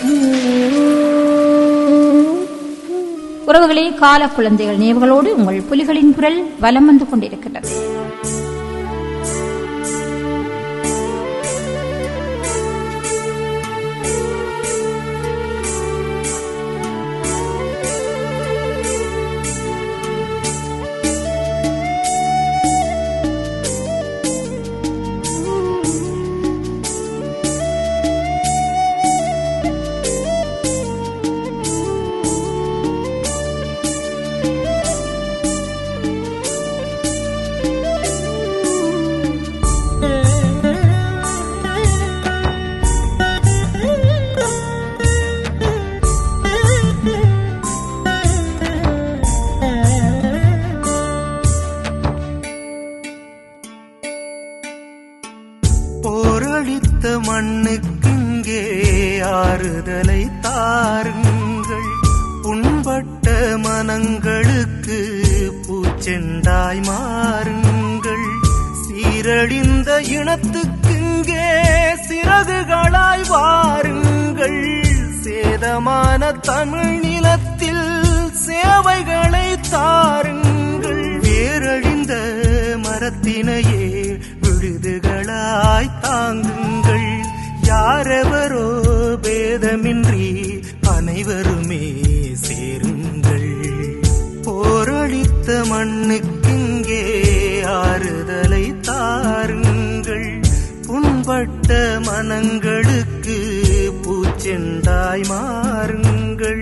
உறவுகளே, கால குழந்தைகள் நினைவுகளோடு உங்கள் புலிகளின் குரல் வலம் வந்து கொண்டிருக்கின்றது. மண்ணுக்கிங்கே ஆறுதலை தாருங்கள், புண்பட்ட மனங்களுக்கு பூச்செண்டாய் மாறுங்கள். சீரழிந்த இனத்துக்கிங்கே சிறகுகளாய் வாருங்கள், சேதமான தமிழ் நிலத்தில் சேவைகளை தாருங்கள். வேரழிந்த மரத்தினையே விழுதுகளாய் தாங்குங்கள். யாரெவரோ பேதமின்றி அனைவருமே சேருங்கள். போரளித்த மண்ணுக்கிங்கே ஆறுதலை தாருங்கள், புண்பட்ட மனங்களுக்கு பூச்செண்டாய் மாறுங்கள்.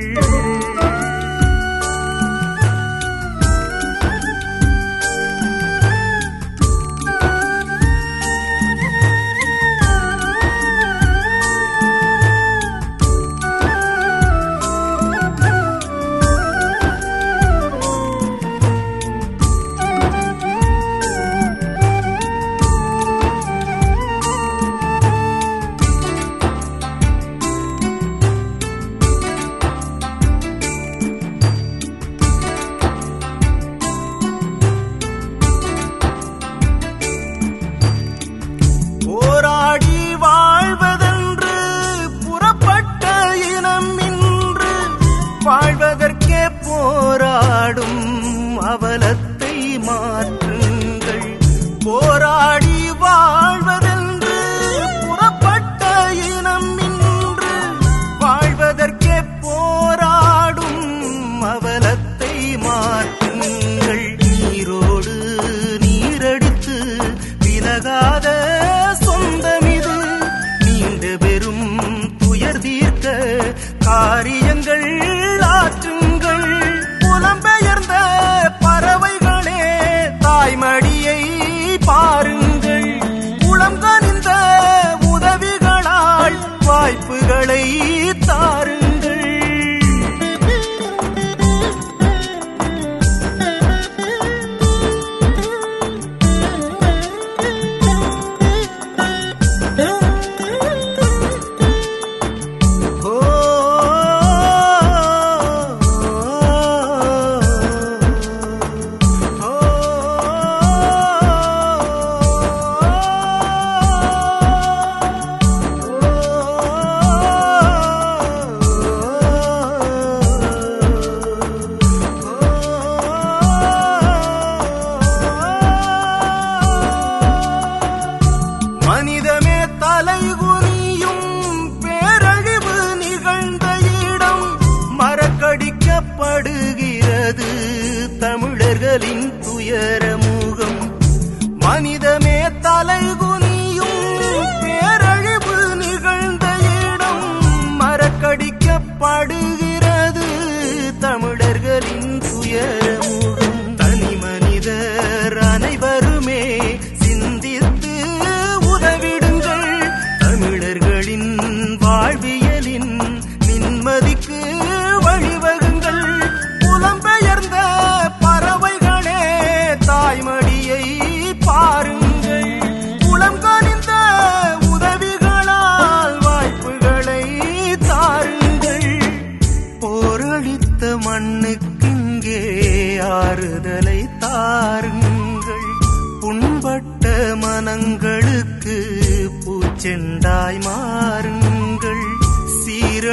வாழ்வதற்கே போராடும் அவலத்தை மாற்றுங்கள். போராடி வாழ்வதென்று புறப்பட்ட இனம் இன்று வாழ்வதற்கே போராடும் அவலத்தை மாற்றுங்கள். நீரோடு நீரடித்து விலகாத சொந்தமிது, நீண்ட பெரும் துயர் தீர்க்க காரியங்கள் ஆற்றுங்கள். புலம்பெயர்ந்த பறவைகளே தாய்மடியை பாருங்கள், உளம் கனிந்த உதவிகளால் வாய்ப்புகளை தாருங்கள்.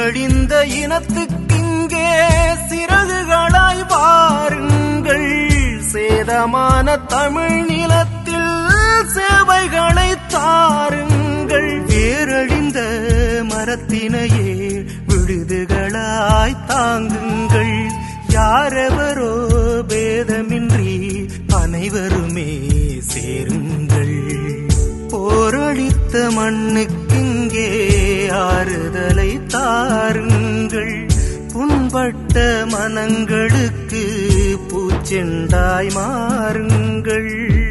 சீரழிந்த இனத்துக்கிங்கே சிறகுகளாய் வாருங்கள். சேதமான தமிழ் நிலத்தில் சேவைகளை தாருங்கள். வேரழிந்த மரத்தினையே விழுதுகளாய் தாங்குங்கள். யாரெவரோ பேதமின்றி அனைவருமே சேருங்கள். போரளித்த மண்ணுக்கிங்கே ஆறுதலை தாருங்கள். புண்பட்ட மனங்களுக்கு பூச்செண்டாய் மாறுங்கள்.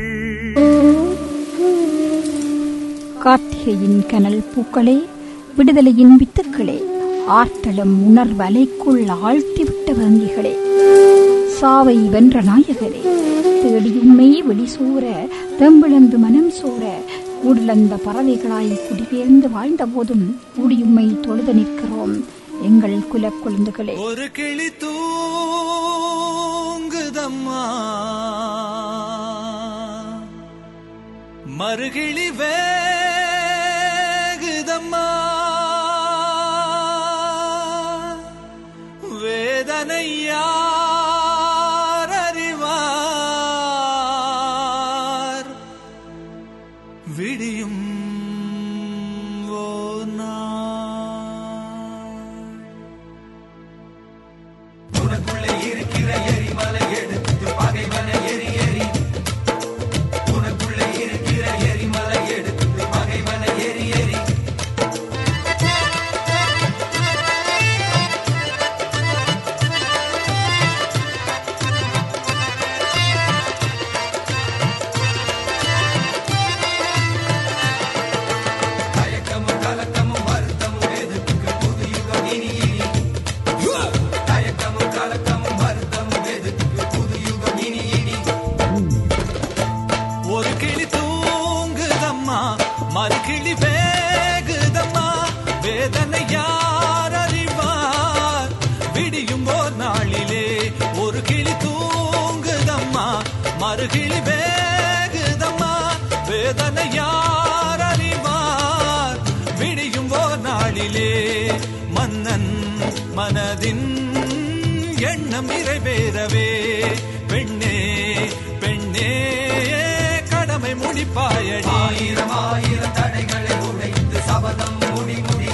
கார்த்திகையின் கனல் பூக்களே, விடுதலையின் வித்துக்களே, ஆற்றலும் உணர்வலைக்குள் ஆழ்த்திவிட்ட வங்கிகளே, சாவை வென்ற நாயகரே, தேடியும்மை வெளிசூற தெம்பிழந்து மனம் சோர கூடலந்த பறவைகளாய் குடிபெயர்ந்து வாழ்ந்த போதும் கூடியும்மை தொழுது நிற்கிறோம் எங்கள் குல குழந்தைகளே. ஒரு கிளி தூங்குதம்மா, மறுகிளி வேகுதம்மா, வேதனை யார் அறிவார், விடியும் உனக்குள்ளே இருக்கிற எரிமலை எடுத்து பகைவனை எரி எரி. உனக்குள்ளே இருக்கிற எரிமலை எடுத்து பகைவனை எரி எரி. தயக்கமும் கலக்கமும் வருத்தமும் எதுக்கு புது யுகம் இனி இனி. தயக்கமும் கலக்கமும் வருத்தமும் எதுக்கு புது யுகம் இனி இனி. ஒரு கிளி தூங்குதம்மா, மறுகிளி வேகுதம்மா, வேதனை யார் அறிவார், விடியும் ஓர் நாளிலே. ஒரு கிளி தூங்குதம்மா, மறுகிளி வேகுதம்மா, வேதனை யார் அறிவார், விடியும் ஓர் நாளிலே. மன்னன் மனதின் எண்ணம் நிறைவேறவே பெண்ணே பெண்ணே கடமை முடிப்பாயடி. ஆயிரம் ஆயிரம் தடைகளை உடைத்து சபதம் முடி முடி.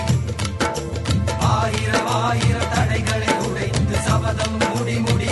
ஆயிரம் ஆயிரம் தடைகளை உடைத்து சபதம் முடி முடி.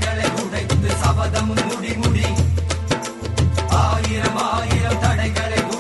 ஆயிரம் ஆயிரம் தடைகளை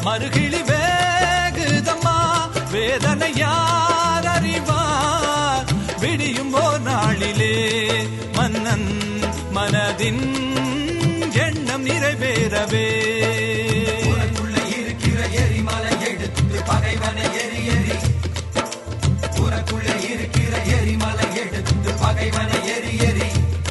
மறுகிழி வேகுதம்மா வேதனை யார் அறிவார் விடியும் ஓர் நாளிலே மன்னன் மனதின் எண்ணம் நிறைவேறவே உனக்குள்ள இருக்கிற எரிமலை எடுத்து பகைவனை எரி எரி உனக்குள்ள இருக்கிற எரிமலை எடுத்து பகைவனை எரி எரி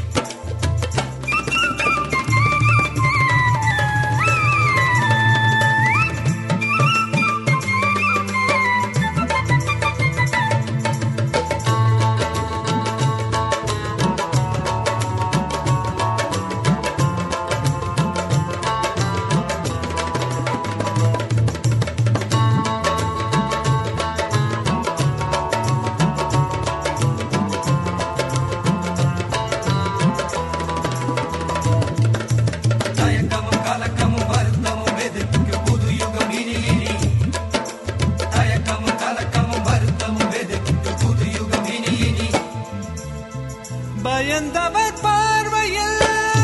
பயந்தவர் பார்வையில்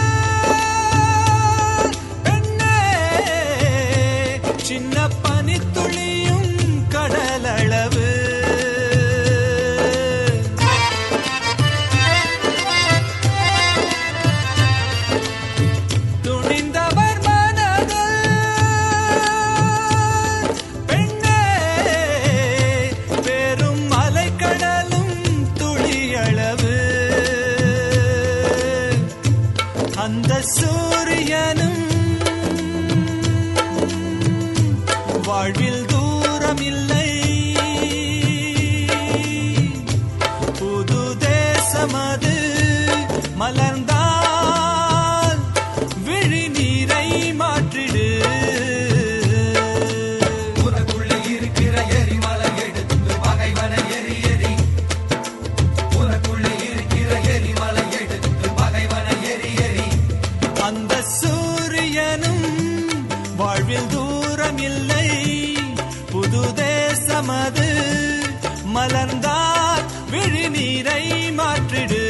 பெண்ணே சின்ன பனித்துளியும் கடலளவு துணிந்தவர் மனதில் பெண்ணே பெரும் அலைக்கடலும் துளியளவு அந்த சூரியனும் வாழ்வில் தூரமில்லை புது தேசமது மலர்ந்தால் விழி நீரை மாற்றிடு உனக்குள்ள இருக்கிற எரிமலை எடுத்து பகைவனை எரி எரி உனக்குள்ள இருக்கிற எரிமலை எடுத்து பகைவனை எரி எரி அந்த சூரியனும் வாழ்வில் தூரமில்லை புது தேசமது மலர்ந்தால் விழி நீரை மாற்றிடு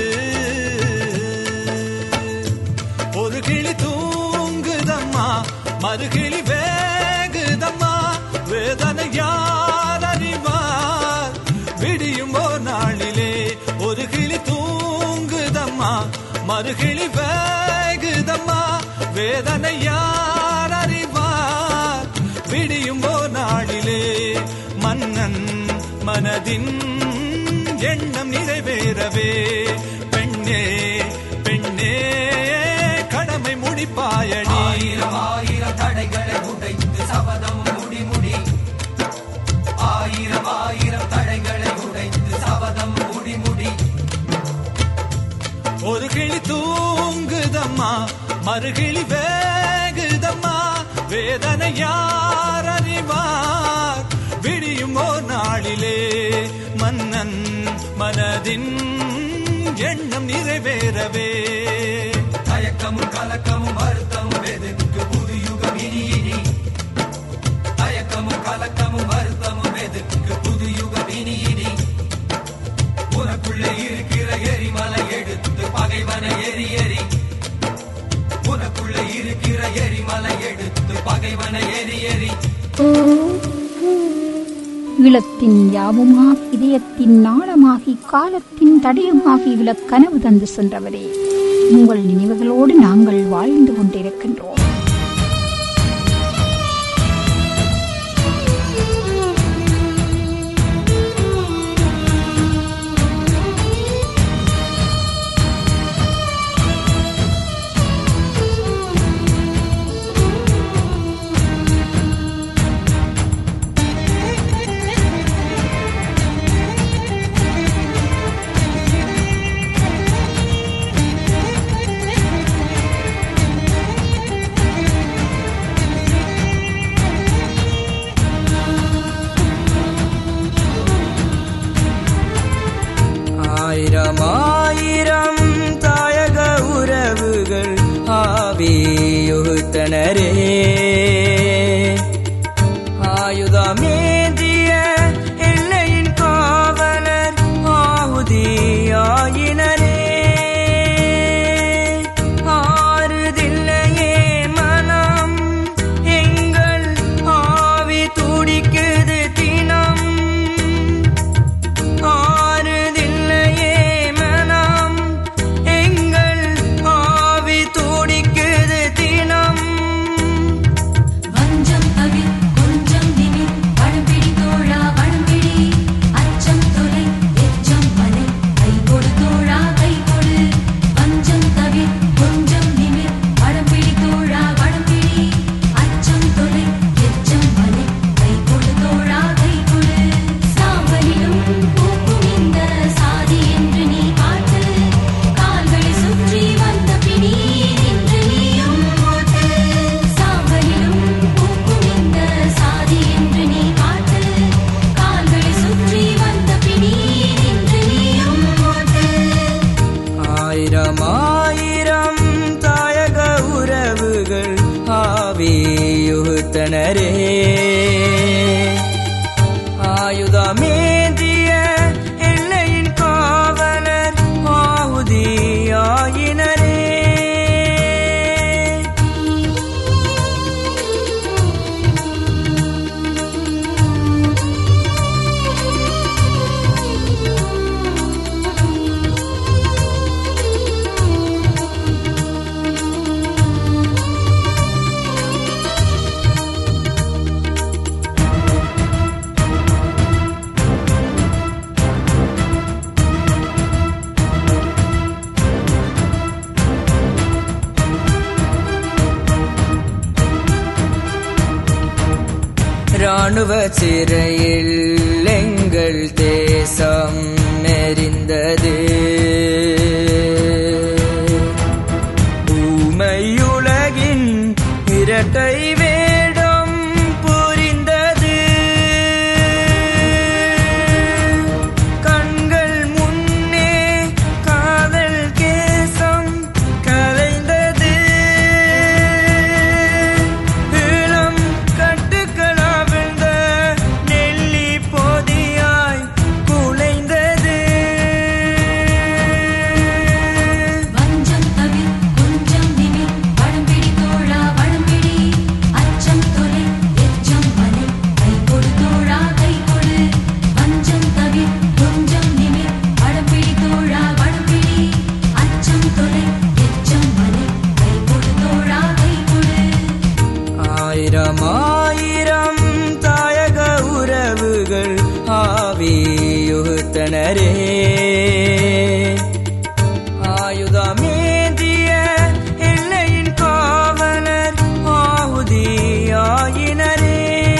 ஒரு கிளி தூங்குதம்மா மறுகிளி வேகுதம்மா வேதனை யார் அறிவார் விடியும் ஓர் நாளிலே ஒரு கிளி தூங்குதம்மா மறுகிளி வேகுதம்மா வேதனை யார் அறிவார் விடியும் ஓர் நாளிலே மன்னன் மனதின் எண்ணம் நிறைவேறவே பெண்ணே பெண்ணே கடமை முடிப்பாயடி ஆயிரம் ஆயிரம் தடைகளை உடைத்து சபதம் முடி முடி ஆயிரம் ஆயிரம் தடைகளை உடைத்து சபதம் முடி முடி ஒரு கிளி தூங்குதம்மா மறுகிளி வேகுதம்மா வேதனை யார் அறிவார் விடியும் ஓர் நாளிலே மன்னன் மனதின் எண்ணம் நிறைவேறவே தயக்கமும் கலக்கமும் வருத்தமும் எதுக்கு புது யுகம் இனி இனி தயக்கமும் கலக்கமும் வருத்தமும் எதுக்கு புது யுகம் இனி இனி உனக்குள்ள இருக்கிற எரிமலை எடுத்து பகைவனை எரி எரி உனக்குள்ள இருக்கிற எரிமலை எடுத்து பகைவனை எரி எரி ஈழத்தின் யாவுமாகி இதயத்தின் நாளமாகி காலத்தின் தடயமாகி விளக்கனவு தந்து சென்றவரே உங்கள் நினைவுகளோடு நாங்கள் வாழ்ந்து கொண்டிருக்கின்றோம். ராணுவ சிறையில் எங்கள் தேசம் எரிந்தது. ஊமையுலகின் இரட்டை வேடம் புரிந்தது. கண்கள் முன்னே காதல் கேசம் கலைந்தது. இளம் கட்டுக்களாவிழ்ந்த நெல்லி போதியாய் குலைந்தது. வஞ்சம் தவிர் கொஞ்சம் நிமிர் வடம்பிடி தோழா வடம்பிடி அச்சம் தொலை எச்சம் வலை கை கொடு தோழா கை கொடு. வஞ்சம் தவிர் கொஞ்சம் நிமிர் வடம்பிடி தோழா வடம்பிடி அச்சம் தொலை எச்சம் வலை கை கொடு தோழா கை கொடு. ஆயிரம் ஆயிரம் தாயக உறவுகள் ஆவியுத்தனரே. ஆயுதமேந்திய எல்லையின் காவலர் ஆயுதியாயினரே.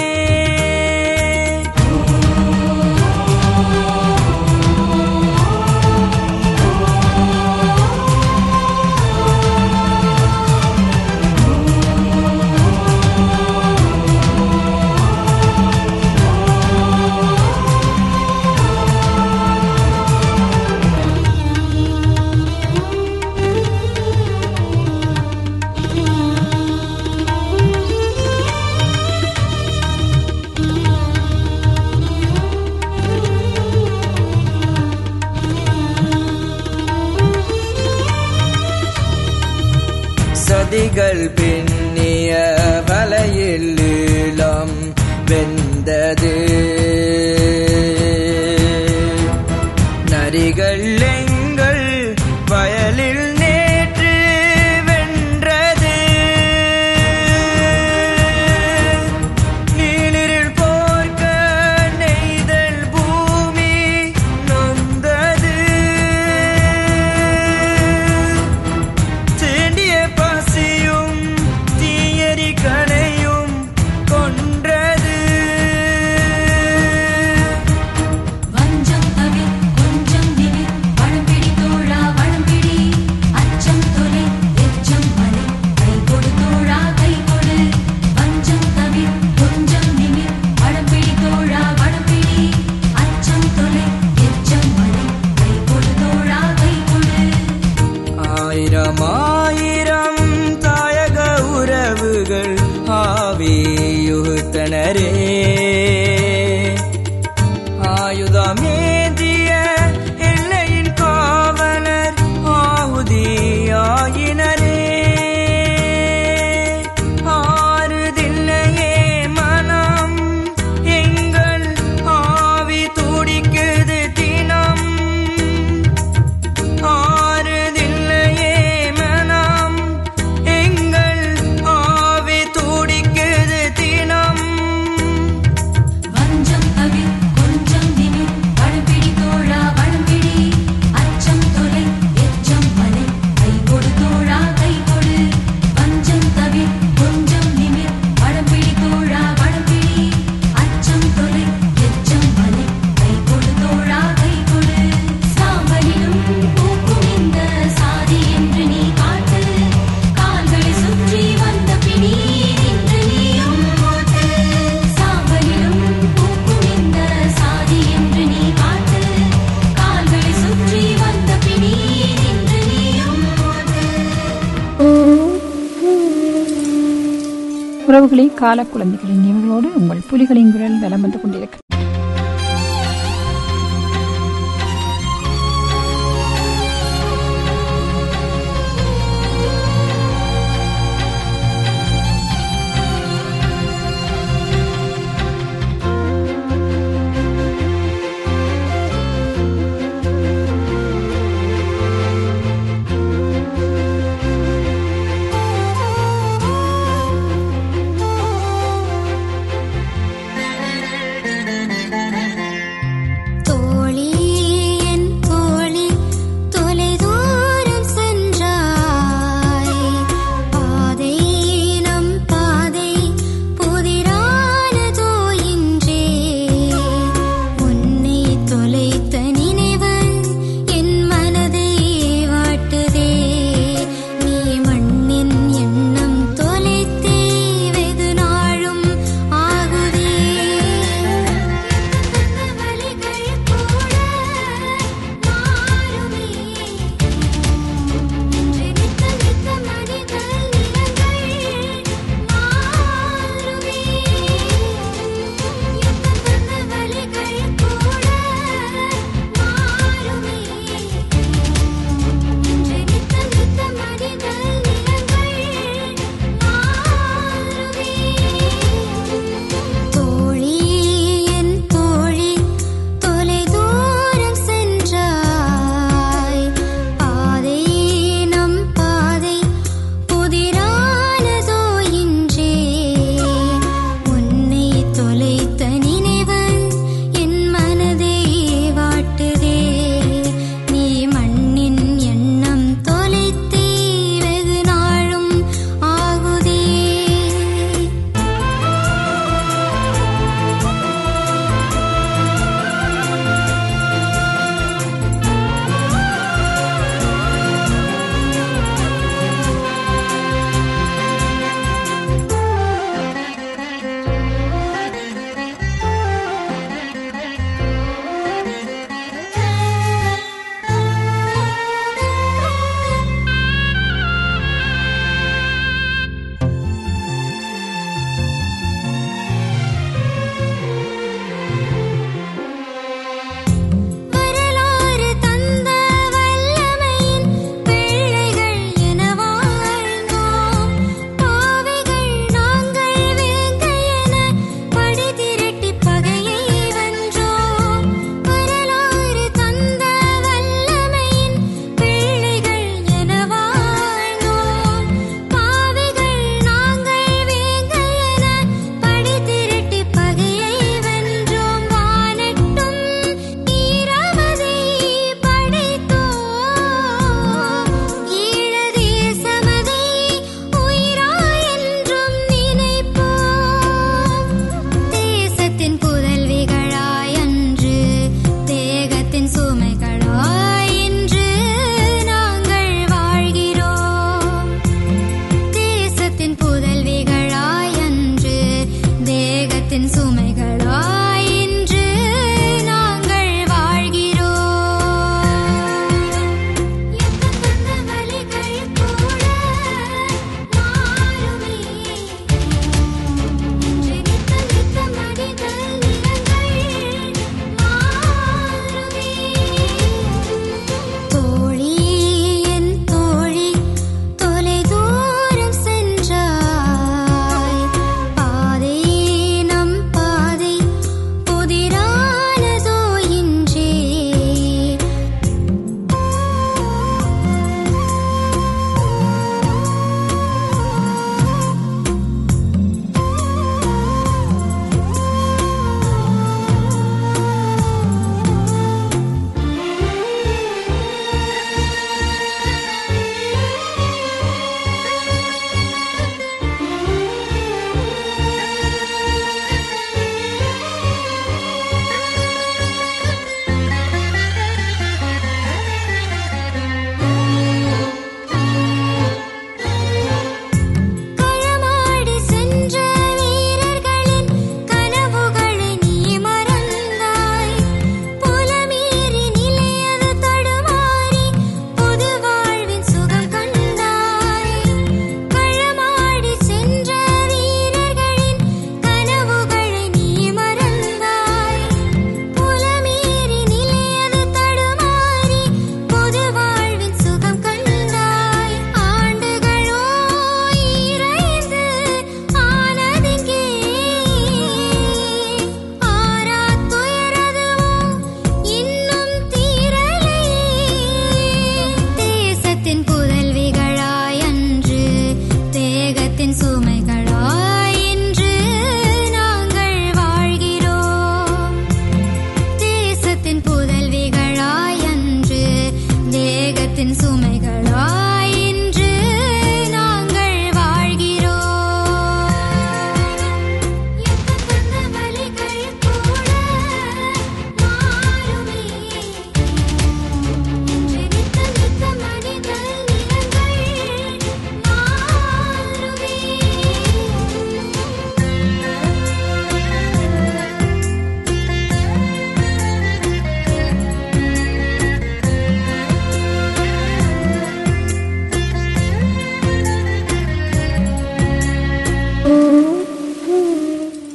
சதிகள் பின்னிய வலையில் ஈழம் வெந்தது. நரிகள் எங்கள் வயலில் நேற்று வென்றது. நீலிருள் போர்க்க நெய்தல் பூமி நொந்தது. தீண்டிய பசியும் தீயரி கணையும் கொன்றது. வஞ்சம் தவிர் கொஞ்சம் நிமிர் வடம்பிடி தோழா வடம்பிடி அச்சம் தொலை எச்சம் வலை கை கொடு தோழா கை கொடு. வஞ்சம் தவிர் கொஞ்சம் நிமிர் வடம்பிடி தோழா வடம்பிடி அச்சம் தொலை எச்சம் வலை கை கொடு தோழா கை கொடு. ஆயிரம் ஆயிரம் தாயக உறவுகள் ஆவியுத்தனரே. ஆயுதமேந்திய எல்லையின் காவலர் ஆயுதியாயினரே. ஆறுதில்லையே மனம் எங்கள் ஆவி துடிக்குது தினம். ஆறுதில்லையே மனம் எங்கள் ஆவி துடிக்குது தினம். வஞ்சம் தவிர் கொஞ்சம் நிமிர் வடம்பிடி தோழா வடம்பிடி அச்சம் தொலை எச்சம் வலை கை கொடு தோழா கை கொடு. வஞ்சம் தவிர் கொஞ்சம் நிமிர் வடம்பிடி தோழா வடம்பிடி அச்சம் தொலை எச்சம் வலை கை கொடு தோழா கை கொடு. சாம்பலிலும் பூக்கும் இந்த சாதி என்று நீ காட்டு. கால்களை சுற்றி வந்த பிடி நின்று நீயும் ஓட்டு. சாம்பலிலும் பூக்கும் இந்த சாதி என்று நீ காட்டு. கால்களை சுற்றி வந்த பிடி நின்று நீயும் ஓட்டு. உறவுகளை கால குழந்தைகளின் நினைவுகளோடு உங்கள் புலிகளின் குரல் வலம் வந்து கொண்டிருக்கிறது.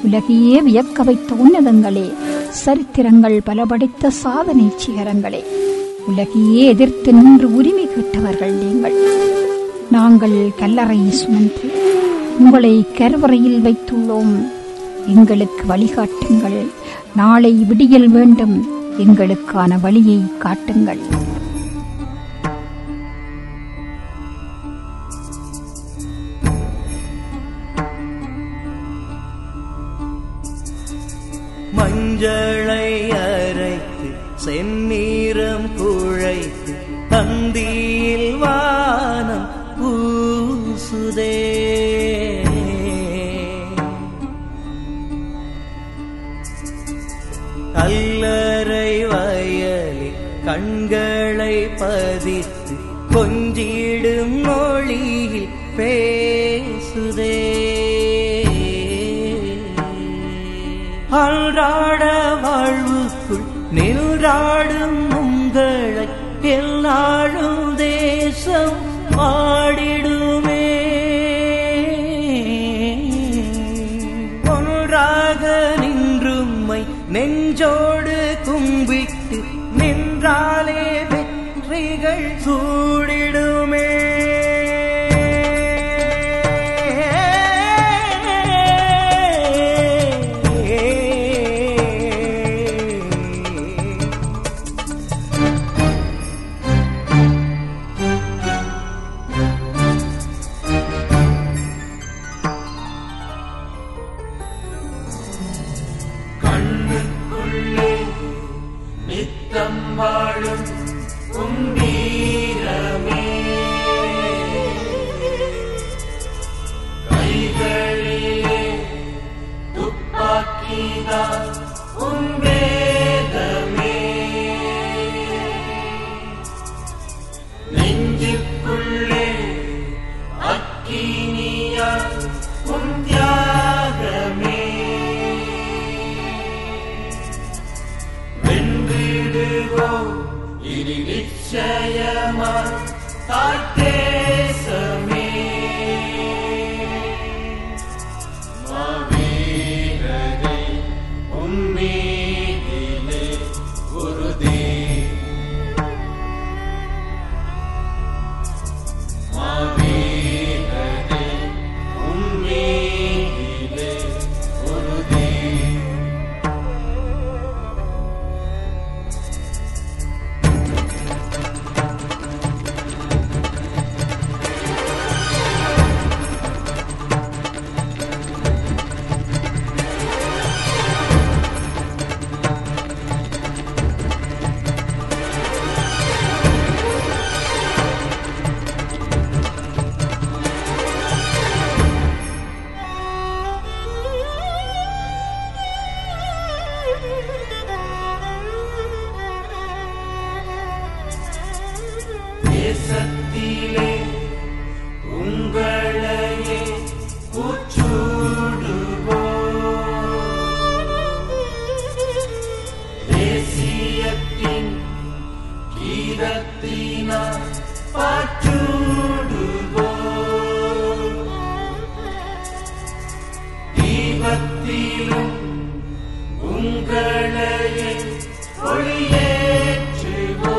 உலகையே வியக்க வைத்த உன்னதங்களே, சரித்திரங்கள் பல படைத்த சாதனை சிகரங்களே, உலகையே எதிர்த்து நின்று உரிமை கேட்டவர்கள் நீங்கள். நாங்கள் கல்லறை சுமந்து உங்களை கருவறையில் வைத்துள்ளோம். எங்களுக்கு வழிகாட்டுங்கள். நாளை விடியல் வேண்டும். எங்களுக்கான வழியை காட்டுங்கள். மஞ்சளை அரைத்து செந்நீரம் குழைத்து தந்தியில் வானம் பூசுதே. கல்லறை வயலில் கண்களை பதித்து கொஞ்சிடும் மொழியில் பேசுதே. அன்றாட வாழ்வுக்குள் நின்றாடும் உங்களை எல்லாரும் தேசம் பாடிடுமே. ஒன்றாக நின்றும்மை நெஞ்சோடு கும்பிட்டு நின்றாலே வெற்றிகள் சூடிடுமே. தேசத்திலே உங்களையே தேசியத்தின் கீதத்தினால் பாற்றுடுவோ. தீபத்திலும் உங்களையே ஒளியேற்றுவோ.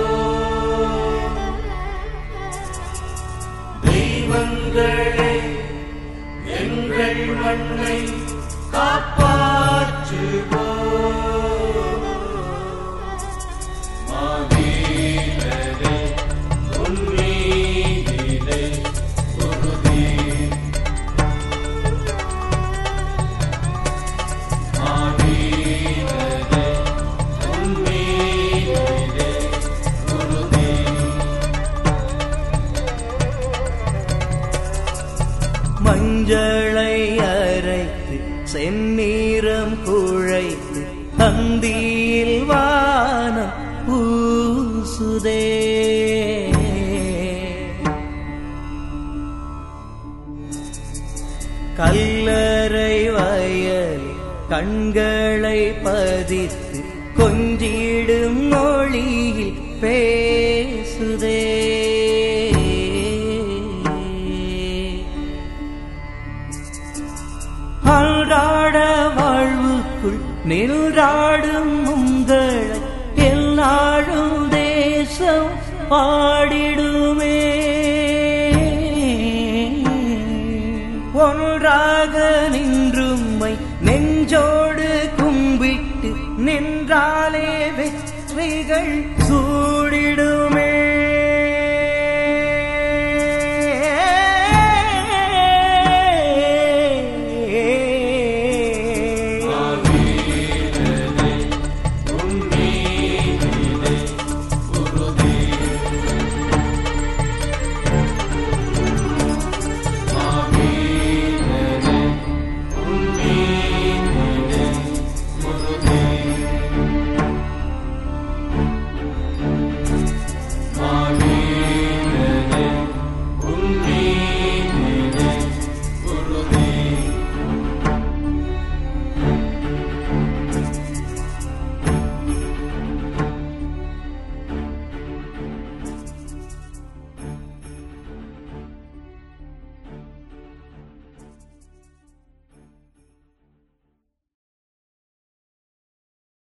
தெய்வங்களே எங்கள் மண்ணை காப்பாற்றுவோ. மாவீரரே உன்மீதிலே உறுதி. மாவீரரே உன்மீதிலே உறுதி. மஞ்சளை அரைத்து செந்நீரம் குழைத்து தந்தியில் வானம் பூசுதே. கல்லறை வயலில் கண்களை பதித்து கொஞ்சிடும் மொழியில் பேசுதே. அன்றாட வாழ் மண்ணுக்குள் நின்றாடும் உங்களை எல்லாரும் தேசம் பாடிடுமே. ஒன்றாக நின்றும்மை நெஞ்சோடு கும்பிட்டு நின்றாலே வெற்றிகள்